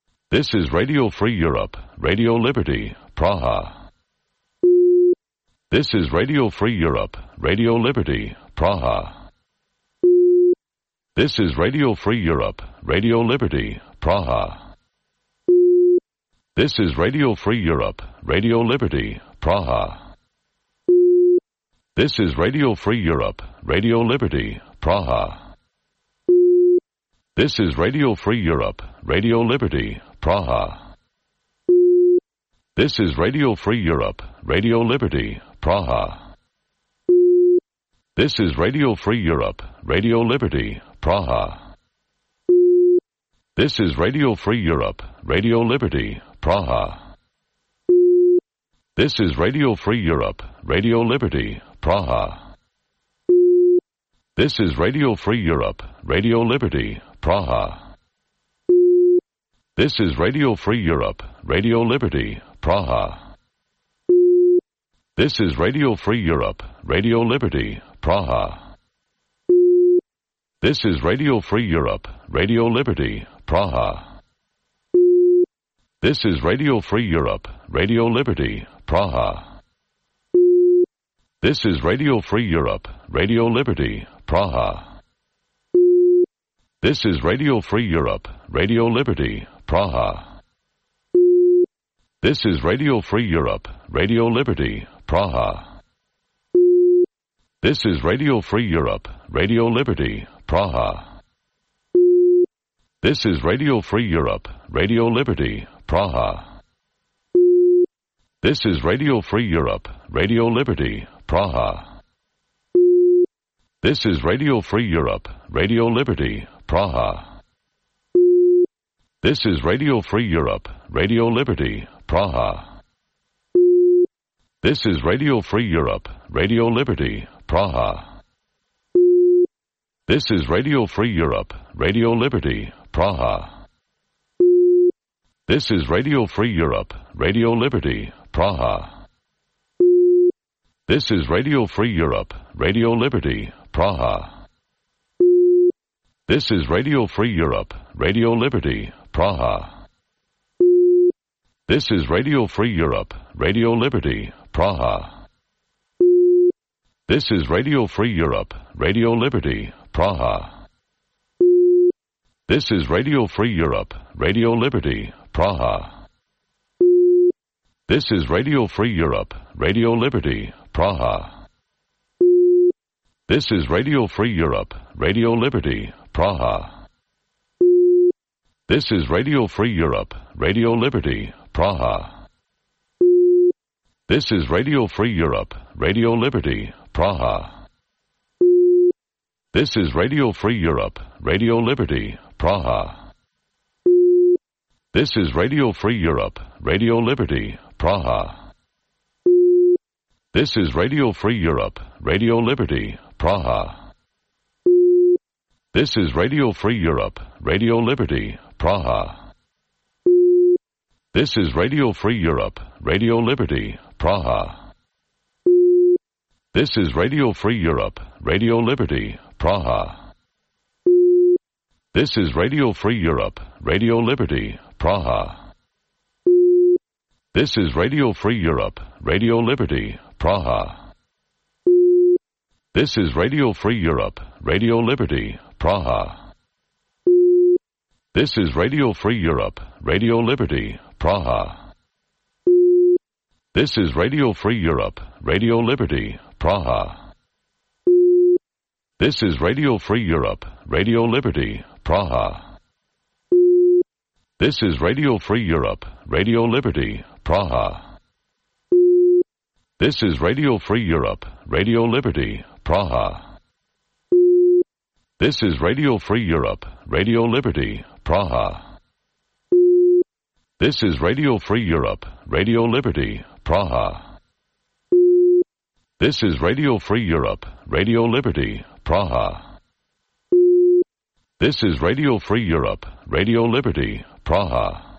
This is Radio Free Europe, Radio Liberty, Praha. This is Radio Free Europe, Radio Liberty, Praha. This is Radio Free Europe, Radio Liberty, Praha. This is Radio Free Europe, Radio Liberty, Praha. This is Radio Free Europe, Radio Liberty, Praha. This is Radio Free Europe, Radio Liberty, Praha. This is Radio Free Europe, Radio Liberty, Praha. This is Radio Free Europe, Radio Liberty, Praha. This is Radio Free Europe, Radio Liberty, Praha. This is Radio Free Europe, Radio Liberty, Praha. This is Radio Free Europe, Radio Liberty, Praha. This is Radio Free Europe, Radio Liberty, Praha. This is Radio Free Europe, Radio Liberty, Praha. This is Radio Free Europe, Radio Liberty, Praha. This is Radio Free Europe, Radio Liberty, Praha. This is Radio Free Europe, Radio Liberty, Praha. This is Radio Free Europe, Radio Liberty, Praha. This is Radio Free Europe, Radio Liberty, Praha. This is Radio Free Europe, Radio Liberty, Praha. This is Radio Free Europe, Radio Liberty, Praha. This is Radio Free Europe, Radio Liberty, Praha. This is Radio Free Europe, Radio Liberty, Praha. This is Radio Free Europe, Radio Liberty, Praha. This is Radio Free Europe, Radio Liberty, Praha. This is Radio Free Europe, Radio Liberty, Praha. This is Radio Free Europe, Radio Liberty, Praha. This is Radio Free Europe, Radio Liberty, Praha. This is Radio Free Europe, Radio Liberty, Praha. This is Radio Free Europe, Radio Liberty, Praha. This is Radio Free Europe, Radio Liberty, Praha. This is Radio Free Europe, Radio Liberty, Praha. This is Radio Free Europe, Radio Liberty, Praha. This is Radio Free Europe, Radio Liberty, Praha. This is Radio Free Europe, Radio Liberty, Praha. This is Radio Free Europe, Radio Liberty, Praha. This is Radio Free Europe, Radio Liberty, Praha. This is Radio Free Europe, Radio Liberty, Praha. This is Radio Free Europe, Radio Liberty, Praha. This is Radio Free Europe, Radio Liberty, Praha. This is Radio Free Europe, Radio Liberty, Praha. This is Radio Free Europe, Radio Liberty, Praha. This is Radio Free Europe, Radio Liberty, Praha. This is Radio Free Europe, Radio Liberty, Praha. This is Radio Free Europe, Radio Liberty, Praha. This is Radio Free Europe, Radio Liberty, Praha. This is Radio Free Europe, Radio Liberty, Praha. This is Radio Free Europe, Radio Liberty, Praha. This is Radio Free Europe, Radio Liberty, Praha. This is Radio Free Europe, Radio Liberty, Praha. This is Radio Free Europe, Radio Liberty, Praha. This is Radio Free Europe, Radio Liberty, Praha. This is Radio Free Europe, Radio Liberty, Praha. This is Radio Free Europe, Radio Liberty, Praha.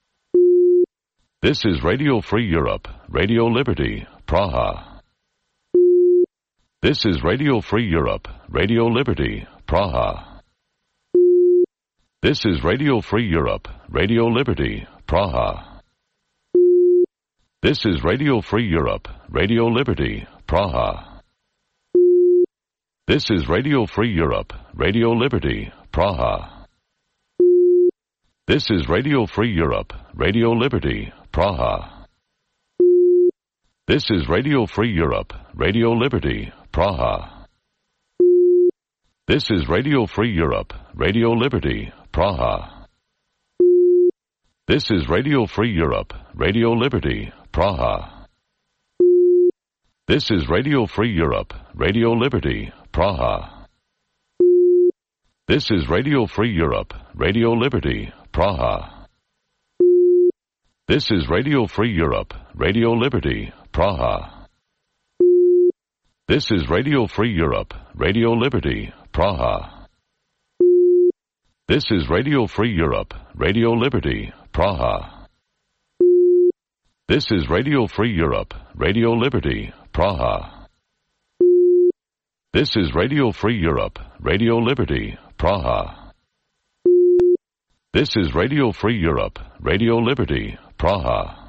This is Radio Free Europe, Radio Liberty, Praha. This is Radio Free Europe, Radio Liberty, Praha. This is Radio Free Europe, Radio Liberty, Praha. This is Radio Free Europe, Radio Liberty, Praha. This is Radio Free Europe, Radio Liberty, Praha. This is Radio Free Europe, Radio Liberty, Praha. This is Radio Free Europe, Radio Liberty, Praha. This is Radio Free Europe, Radio Liberty, Praha. This is Radio Free Europe, Radio Liberty, Praha. This is Radio Free Europe, Radio Liberty, Praha. This is Radio Free Europe, Radio Liberty, Praha. This is Radio Free Europe, Radio Liberty, Praha. This is Radio Free Europe, Radio Liberty, Praha. This is Radio Free Europe, Radio Liberty, Praha. This is Radio Free Europe, Radio Liberty, Praha. This is Radio Free Europe, Radio Liberty, Praha. This is Radio Free Europe, Radio Liberty, Praha.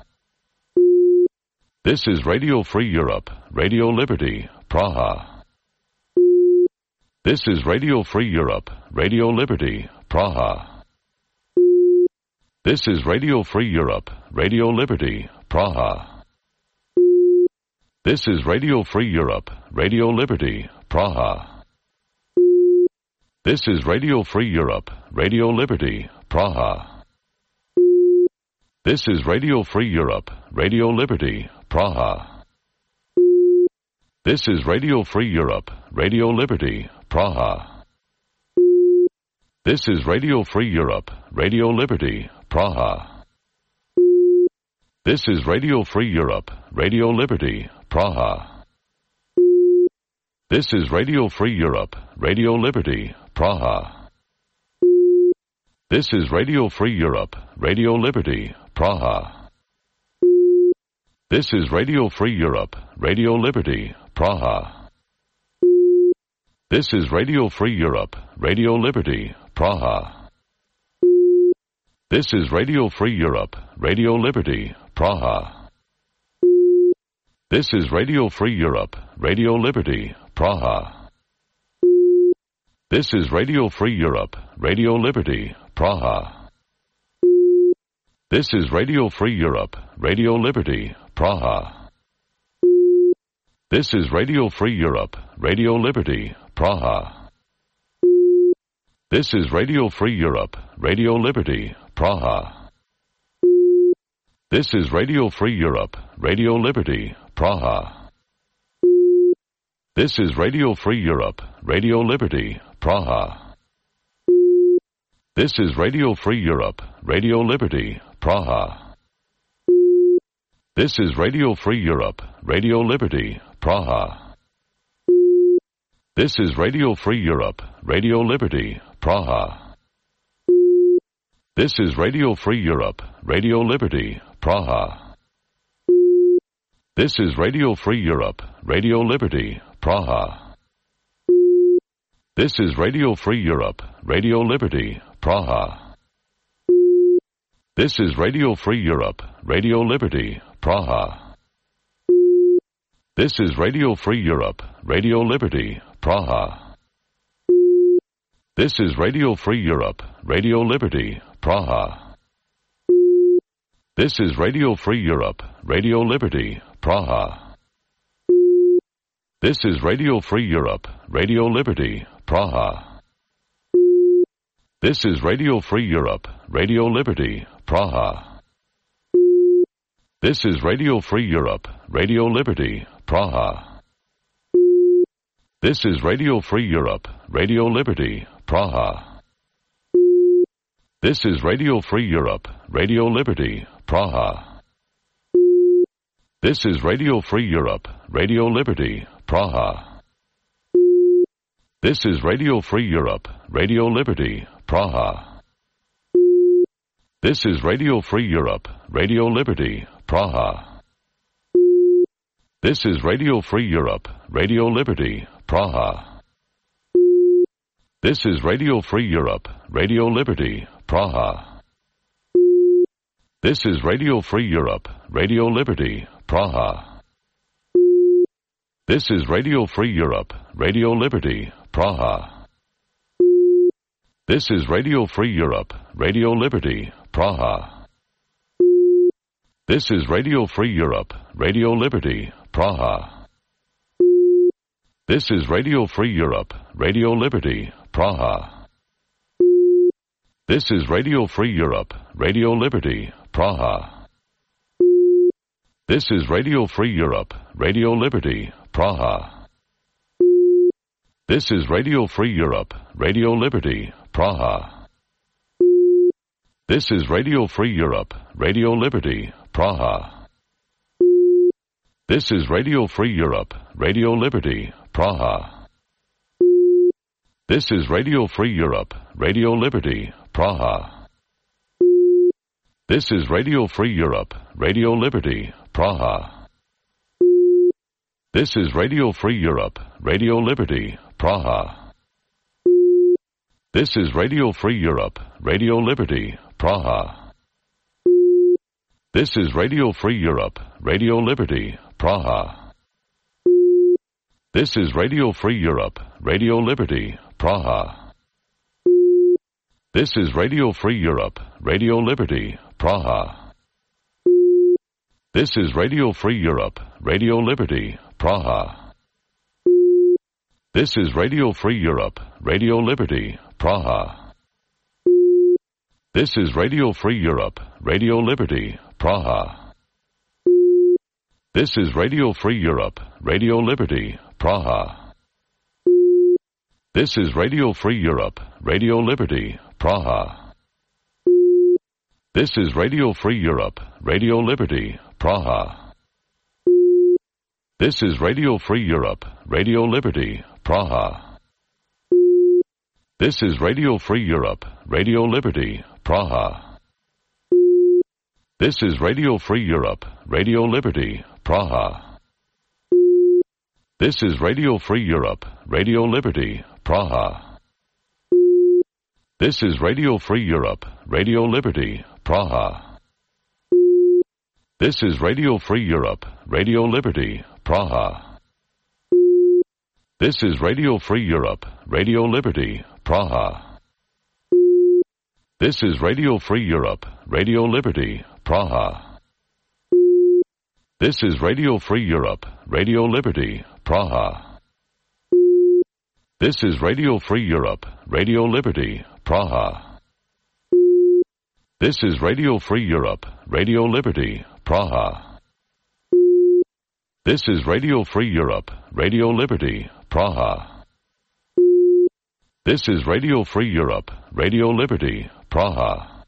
This is Radio Free Europe, Radio Liberty, Praha. This is Radio Free Europe, Radio Liberty, Praha. This is Radio Free Europe, Radio Liberty, Praha. This is Radio Free Europe, Radio Liberty, Praha. This is Radio Free Europe, Radio Liberty, Praha. This is Radio Free Europe, Radio Liberty, Praha. This is Radio Free Europe, Radio Liberty, Praha. This is Radio Free Europe, Radio Liberty, Praha. This is Radio Free Europe, Radio Liberty, Praha. This is Radio Free Europe, Radio Liberty, Praha. This is Radio Free Europe, Radio Liberty, Praha. This is Radio Free Europe, Radio Liberty, Praha. This is Radio Free Europe, Radio Liberty, Praha. This is Radio Free Europe, Radio Liberty, Praha. This is Radio Free Europe, Radio Liberty, Praha. This is Radio Free Europe, Radio Liberty, Praha. This is Radio Free Europe, Radio Liberty, Praha. This is Radio Free Europe, Radio Liberty, Praha. This is Radio Free Europe, Radio Liberty, Praha. This is Radio Free Europe, Radio Liberty, Praha. This is Radio Free Europe, Radio Liberty, Praha. This is Radio Free Europe, Radio Liberty, Praha. This is Radio Free Europe, Radio Liberty, Praha. This is Radio Free Europe, Radio Liberty, Praha. This is Radio Free Europe, Radio Liberty, Praha. This is Radio Free Europe, Radio Liberty, Praha. This is Radio Free Europe, Radio Liberty, Praha. This is Radio Free Europe, Radio Liberty, Praha. This is Radio Free Europe, Radio Liberty, Praha. This is Radio Free Europe, Radio Liberty, Praha. This is Radio Free Europe, Radio Liberty, Praha. This is Radio Free Europe, Radio Liberty, Praha. This is Radio Free Europe, Radio Liberty, Praha. This is Radio Free Europe, Radio Liberty, Praha. This is Radio Free Europe, Radio Liberty, Praha. This is Radio Free Europe, Radio Liberty, Praha. This is Radio Free Europe, Radio Liberty, Praha. This is Radio Free Europe, Radio Liberty, Praha. This is Radio Free Europe, Radio Liberty, Praha. This is Radio Free Europe, Radio Liberty, Praha. This is Radio Free Europe, Radio Liberty, Praha. This is Radio Free Europe, Radio Liberty, Praha. This is Radio Free Europe, Radio Liberty, Praha. This is Radio Free Europe, Radio Liberty, Praha. This is Radio Free Europe, Radio Liberty, Praha. This is Radio Free Europe, Radio Liberty, Praha. This is Radio Free Europe, Radio Liberty, Praha. This is Radio Free Europe, Radio Liberty, Praha. This is Radio Free Europe, Radio Liberty, Praha. This is Radio Free Europe, Radio Liberty, Praha. This is Radio Free Europe, Radio Liberty, Praha. This is Radio Free Europe, Radio Liberty, Praha. This is Radio Free Europe, Radio Liberty, Praha. This is Radio Free Europe, Radio Liberty, Praha. This is Radio Free Europe, Radio Liberty, Praha. This is Radio Free Europe, Radio Liberty, Praha. This is Radio Free Europe, Radio Liberty, Praha. This is Radio Free Europe, Radio Liberty, Praha. This is Radio Free Europe, Radio Liberty, Praha. This is Radio Free Europe, Radio Liberty, Praha. This is Radio Free Europe, Radio Liberty, Praha. This is Radio Free Europe, Radio Liberty, Praha. This is Radio Free Europe, Radio Liberty, Praha. This is Radio Free Europe, Radio Liberty, Praha. This is Radio Free Europe, Radio Liberty, Praha. This is Radio Free Europe, Radio Liberty, Praha. This is Radio Free Europe, Radio Liberty, Praha. This is Radio Free Europe, Radio Liberty, Praha. This is Radio Free Europe, Radio Liberty, Praha. This is Radio Free Europe, Radio Liberty, Praha. This is Radio Free Europe, Radio Liberty, Praha. This is Radio Free Europe, Radio Liberty, Praha. This is Radio Free Europe, Radio Liberty, Praha. This is Radio Free Europe, Radio Liberty, Praha. This is Radio Free Europe, Radio Liberty, Praha. This is Radio Free Europe, Radio Liberty, Praha. This is Radio Free Europe, Radio Liberty, Praha.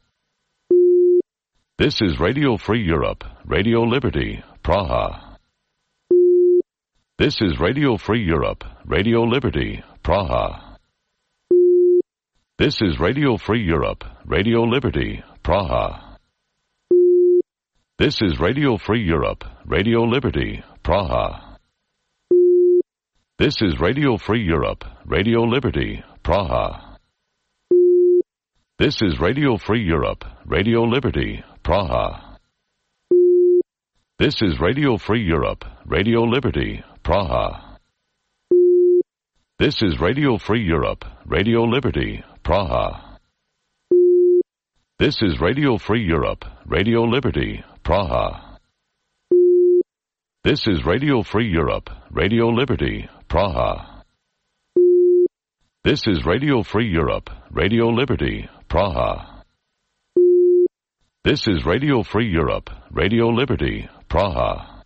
This is Radio Free Europe, Radio Liberty, Praha. This is Radio Free Europe, Radio Liberty, Praha. This is Radio Free Europe, Radio Liberty, Praha. This is Radio Free Europe, Radio Liberty, Praha. This is Radio Free Europe, Radio Liberty, Praha. This is Radio Free Europe, Radio Liberty, Praha. This is Radio Free Europe, Radio Liberty, Praha. This is Radio Free Europe, Radio Liberty, Praha. This is Radio Free Europe, Radio Liberty, Praha. This is Radio Free Europe, Radio Liberty, Praha. This is Radio Free Europe, Radio Liberty, Praha. This is Radio Free Europe, Radio Liberty, Praha.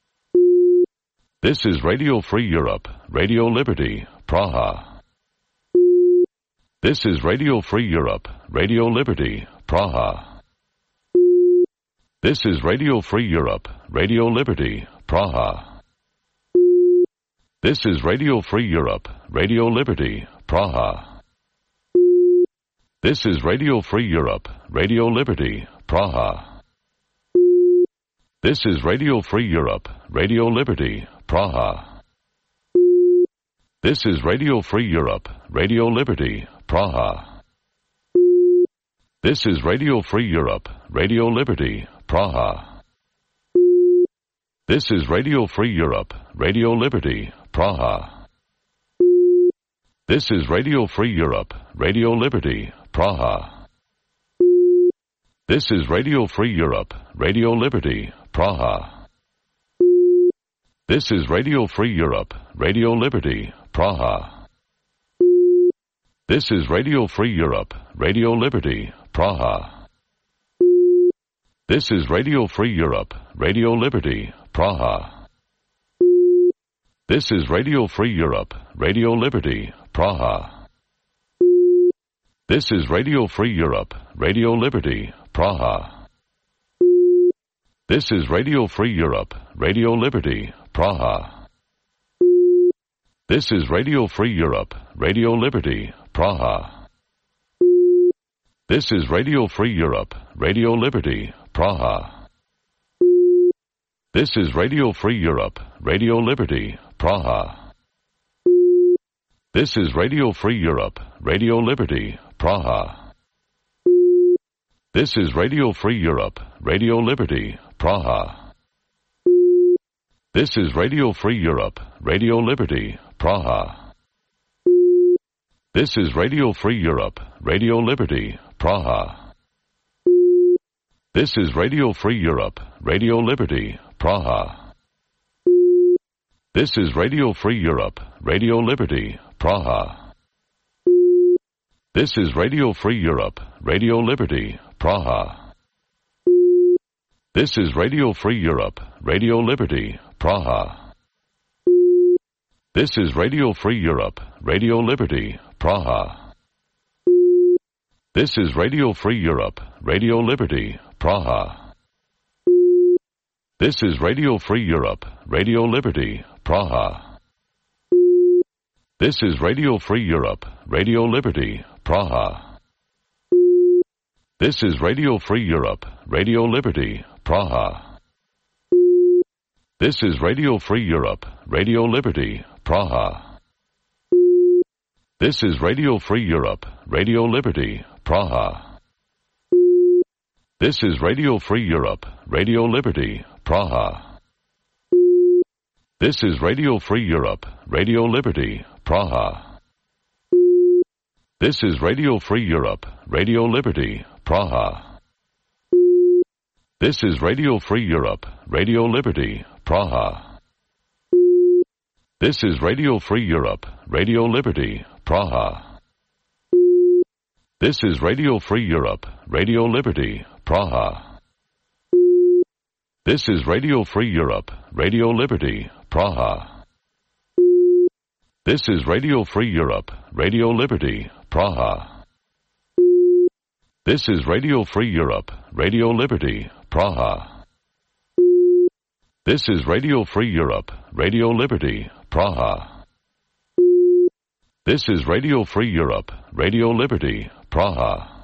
This is Radio Free Europe, Radio Liberty, Praha. This is Radio Free Europe, Radio Liberty, Praha. This is Radio Free Europe, Radio Liberty, Praha. This is Radio Free Europe, Radio Liberty, Praha. This is Radio Free Europe, Radio Liberty, Praha. This is Radio Free Europe, Radio Liberty, Praha. This is Radio Free Europe, Radio Liberty, Praha. This is Radio Free Europe, Radio Liberty, Praha. This is Radio Free Europe, Radio Liberty, Praha. This is Radio Free Europe, Radio Liberty, Praha. This is Radio Free Europe, Radio Liberty, Praha. This is Radio Free Europe, Radio Liberty, Praha. This is Radio Free Europe, Radio Liberty, Praha. This is Radio Free Europe, Radio Liberty, Praha. This is Radio Free Europe, Radio Liberty, Praha. This is Radio Free Europe, Radio Liberty, Praha. This is Radio Free Europe, Radio Liberty, Praha. This is Radio Free Europe, Radio Liberty, Praha. This is Radio Free Europe, Radio Liberty, Praha. This is Radio Free Europe, Radio Liberty, Praha. This is Radio Free Europe, Radio Liberty, Praha. This is Radio Free Europe, Radio Liberty, Praha. This is Radio Free Europe, Radio Liberty, Praha. This is Radio Free Europe, Radio Liberty, Praha. This is Radio Free Europe, Radio Liberty, Praha. This is Radio Free Europe, Radio Liberty, Praha. This is Radio Free Europe, Radio Liberty, Praha. This is Radio Free Europe, Radio Liberty, Praha. This is Radio Free Europe, Radio Liberty, Praha. This is Radio Free Europe, Radio Liberty, Praha. This is Radio Free Europe, Radio Liberty, Praha. This is Radio Free Europe, Radio Liberty, Praha. This is Radio Free Europe, Radio Liberty, Praha. This is Radio Free Europe, Radio Liberty, Praha. This is Radio Free Europe, Radio Liberty, Praha. This is Radio Free Europe, Radio Liberty, Praha. This is Radio Free Europe, Radio Liberty, Praha. This is Radio Free Europe, Radio Liberty, Praha. This is Radio Free Europe, Radio Liberty, Praha. This is Radio Free Europe, Radio Liberty, Praha. This is Radio Free Europe, Radio Liberty, Praha. This is Radio Free Europe, Radio Liberty, Praha. This is Radio Free Europe, Radio Liberty, Praha. This is Radio Free Europe, Radio Liberty, Praha. This is Radio Free Europe, Radio Liberty, Praha. This is Radio Free Europe, Radio Liberty, Praha.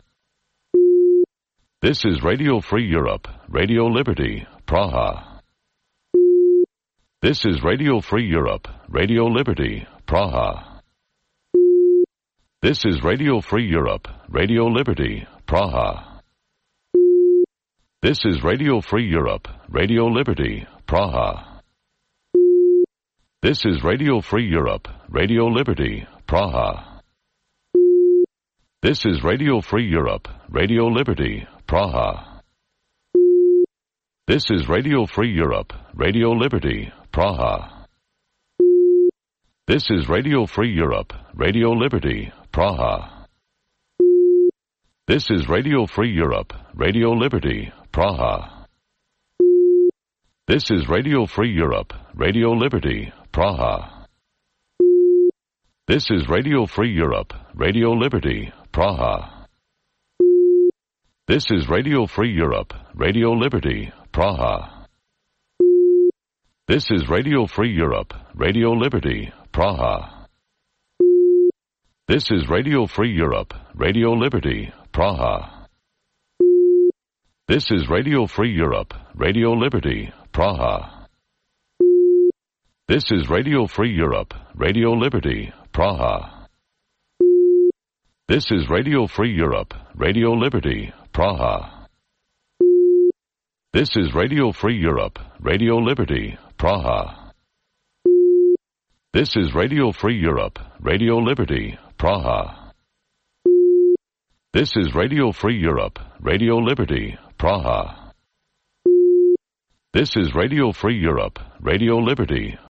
This is Radio Free Europe, Radio Liberty, Praha. This is Radio Free Europe, Radio Liberty, Praha. This is Radio Free Europe, Radio Liberty, Praha. This is Radio Free Europe, Radio Liberty, Praha. This is Radio Free Europe, Radio Liberty, Praha. This is Radio Free Europe, Radio Liberty, Praha. This is Radio Free Europe, Radio Liberty, Praha. This is Radio Free Europe, Radio Liberty, Praha. This is Radio Free Europe, Radio Liberty, Praha. This is Radio Free Europe, Radio Liberty, Praha. This is Radio Free Europe, Radio Liberty, Praha. This is Radio Free Europe, Radio Liberty, Praha. This is Radio Free Europe, Radio Liberty, Praha. This is Radio Free Europe, Radio Liberty, Praha. This is Radio Free Europe, Radio Liberty, Praha. This is Radio Free Europe, Radio Liberty, Praha. This is Radio Free Europe, Radio Liberty, Praha. This is Radio Free Europe, Radio Liberty, Praha. This is Radio Free Europe, Radio Liberty, Praha. This is Radio Free Europe, Radio Liberty, Praha. This is Radio Free Europe, Radio Liberty,